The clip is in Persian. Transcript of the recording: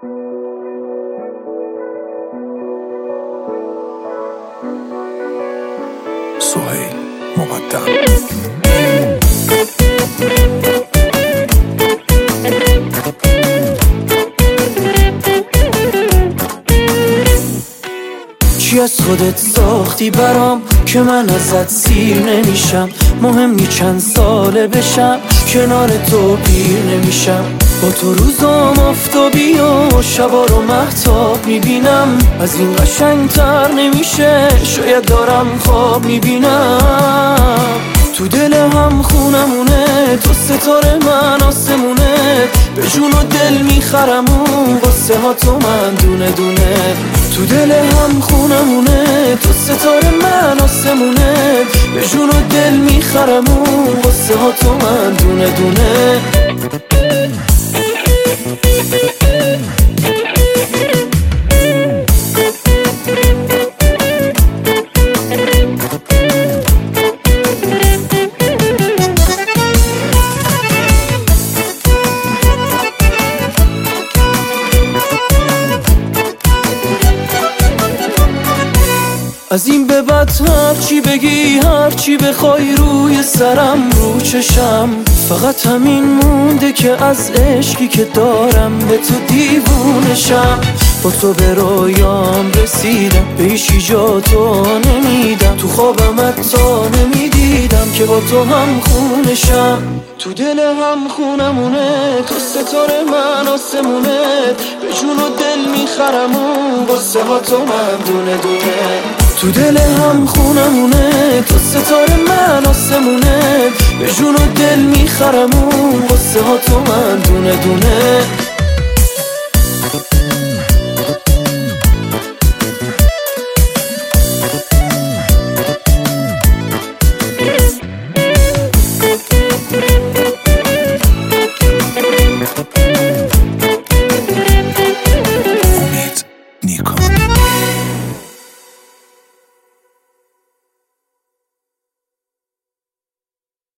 سهیل مقدم. چی از خودت ساختی برام که من ازت سیر نمیشم؟ مهم نی چند ساله بشم کنار تو پیر نمیشم. با تو روزام آفتابی و شبا رو مهتاب میبینم. از این قشنگتر نمیشه، شاید دارم خواب میبینم. تو دل هم خونمونه، تو ستاره من آسمونه. به جون و دل میخرم اون قصه ها تو من دونه دونه. تو دل هم خونمونه، تو ستاره من آسمونه. به جون و دل میخرم اون قصه ها تو من دونه دونه. از این به بعد هر چی بگی، هر چی بخوای روی سرم رو چشم. فقط همین مونده که از عشقی که دارم به تو دیوونشم. با تو به رویام رسیدم، به هیچی جا تو نمیدم. تو خوابم حتی نمیدیدم که با تو هم خونشم. تو دل هم خونمونه، تو ستاره من آسمونه. به جون و دل میخرم اون قصه ها تو من دونه دونه. تو دل هم خونمونه، تو ستاره من آسمونه. به جون و دل میخرم اون قصه ها تو من دونه دونه.